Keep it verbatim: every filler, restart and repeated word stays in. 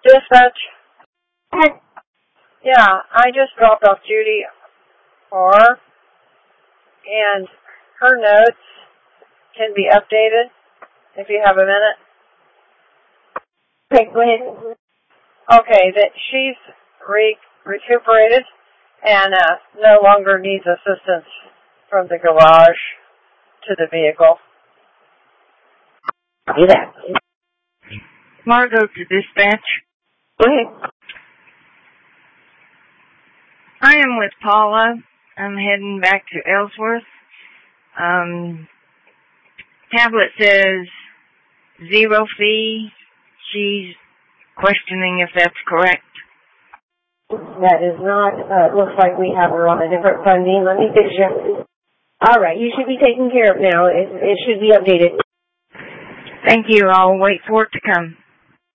Dispatch? Yeah, I just dropped off Judy R. And her notes can be updated if you have a minute. Okay, go ahead. Okay, that she's re- recuperated and uh, no longer needs assistance from the garage to the vehicle. Do that. Margo to dispatch. Go ahead. I am with Paula. I'm heading back to Ellsworth. Um, tablet says zero fee. She's questioning if that's correct. That is not, uh, looks like we have her on a different funding. Let me fix you. All right, you should be taken care of now. It, it should be updated. Thank you. I'll wait for it to come.